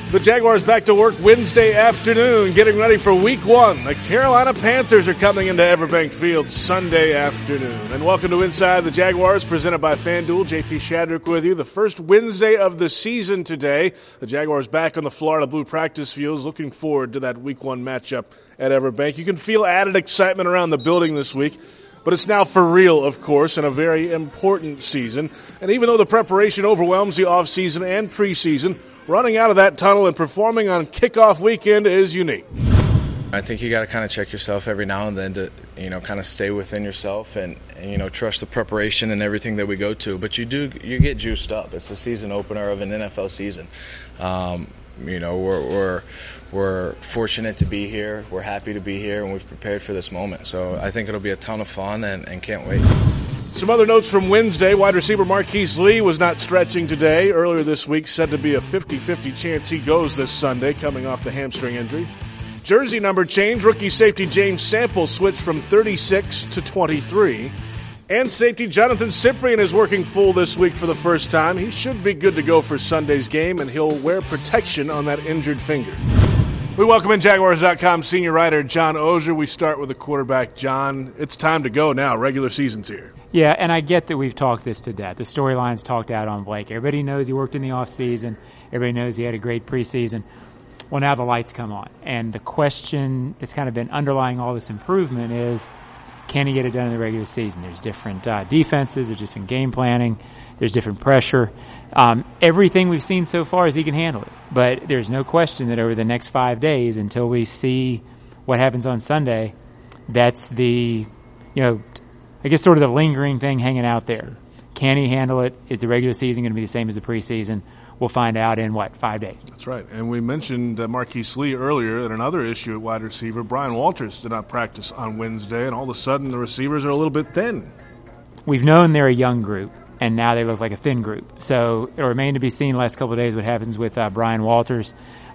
The Jaguars back to work Wednesday afternoon, getting ready for Week 1. The Carolina Panthers are coming into Everbank Field Sunday afternoon. And welcome to Inside the Jaguars, presented by FanDuel. JP Shadrick with you. The first Wednesday of the season today. The Jaguars back on the Florida Blue practice fields. Looking forward to that Week 1 matchup at Everbank. You can feel added excitement around the building this week. But it's now for real, of course, and a very important season. And even though the preparation overwhelms the offseason and preseason, running out of that tunnel and performing on kickoff weekend is unique. I think you got to kind of check yourself every now and then to, kind of stay within yourself and trust the preparation and everything that we go to. But you get juiced up. It's the season opener of an NFL season. We're fortunate to be here. We're happy to be here, and we've prepared for this moment. So I think it'll be a ton of fun and can't wait. Some other notes from Wednesday. Wide receiver Marquise Lee was not stretching today. Earlier this week, said to be a 50-50 chance he goes this Sunday, coming off the hamstring injury. Jersey number change. Rookie safety James Sample switched from 36 to 23. And safety Jonathan Cyprien is working full this week for the first time. He should be good to go for Sunday's game, and he'll wear protection on that injured finger. We welcome in Jaguars.com senior writer John Oehser. We start with the quarterback. John, it's time to go now. Regular season's here. Yeah, and I get that we've talked this to death. The storyline's talked out on Blake. Everybody knows he worked in the offseason. Everybody knows he had a great preseason. Well, now the lights come on. And the question that's kind of been underlying all this improvement is, can he get it done in the regular season? There's different defenses. There's different game planning. There's different pressure. Everything we've seen so far is he can handle it. But there's no question that over the next 5 days, until we see what happens on Sunday, that's the, I guess sort of the lingering thing hanging out there. Can he handle it? Is the regular season going to be the same as the preseason? We'll find out in, 5 days? That's right. And we mentioned Marquise Lee earlier, and another issue at wide receiver. Brian Walters did not practice on Wednesday, and all of a sudden the receivers are a little bit thin. We've known they're a young group, and now they look like a thin group. So it'll remain to be seen the last couple of days what happens with Brian Walters.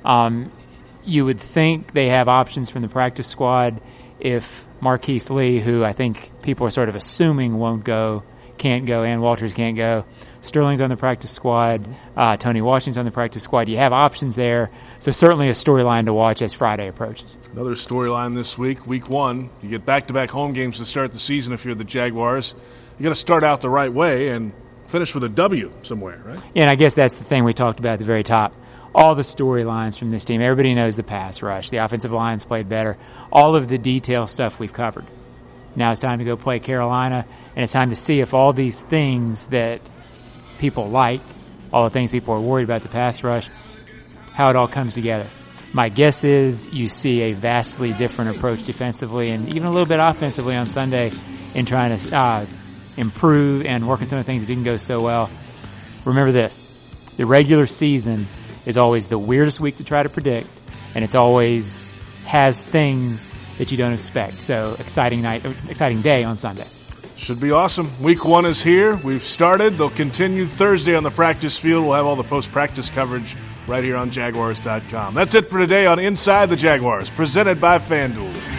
You would think they have options from the practice squad if Marquise Lee, who I think people are sort of assuming can't go, and Walters can't go. Sterling's on the practice squad. Tony Washington's on the practice squad. You have options there. So certainly a storyline to watch as Friday approaches. Another storyline this week, Week 1. You get back-to-back home games to start the season if you're the Jaguars. You got to start out the right way and finish with a W somewhere, right? Yeah, and I guess that's the thing we talked about at the very top. All the storylines from this team. Everybody knows the pass rush. The offensive line's played better. All of the detail stuff we've covered. Now it's time to go play Carolina, and it's time to see if all these things that people like, all the things people are worried about, the pass rush, how it all comes together. My guess is you see a vastly different approach defensively and even a little bit offensively on Sunday in trying to improve and work on some of the things that didn't go so well. Remember this, the regular season is always the weirdest week to try to predict, and it's always has things that you don't expect. So exciting day on Sunday. Should be awesome. Week 1 is here. We've started. They'll continue Thursday on the practice field. We'll have all the post-practice coverage right here on Jaguars.com. That's it for today on Inside the Jaguars, presented by FanDuel.